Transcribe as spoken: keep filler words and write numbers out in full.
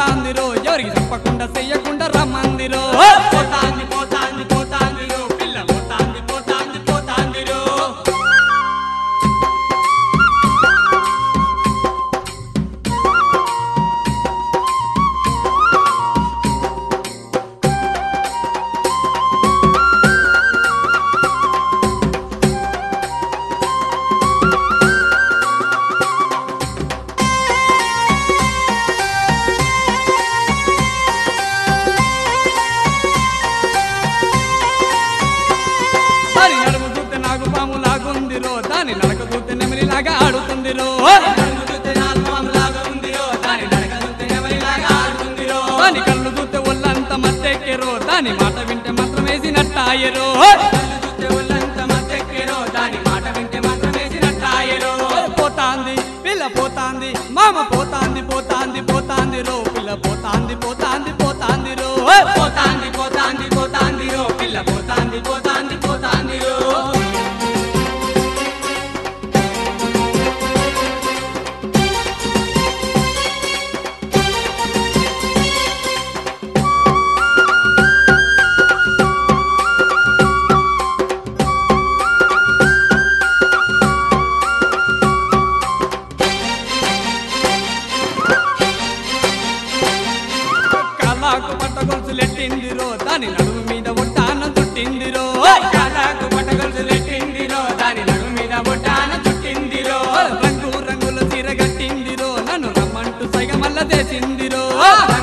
పోతాందిరో ఎవరికి చెప్పకుండా చెయ్యకుండా రమ్మందిరో పోతాంది పోతాంది పోతాందిరో పిల్ల పోతాంది పోతాంది పోతాందిరో దాని నడక చూస్తే నెమలిలాగా ఆడుతుందిరో దాని కళ్ళు చూస్తే ఒళ్ళంత మత్తెక్కెరో దాని మాట వింటే మాత్రం వేసినట్టాయరో పోతాంది పిల్ల పోతాంది మామ పోతాంది పోతాంది పోతాందిరో పిల్ల పోతాంది పోతాంది పోతాందిరో పోతాంది పోతాంది పోతాందిరో పిల్ల పోతాంది పోతాంది పోతాందిరో పట్టగొలుసులెట్టిందిరో దాని నడుము మీద ఒట్టాన చుట్టిందిరో కాలాకు పట్టగొలుసులెట్టిందిరో దాని నడుము మీద ఒట్టాన చుట్టిందిరో రంగు రంగుల చీర గట్టిందిరో నన్ను రమ్మంటూ సైగ మల్ల చేసిందిరో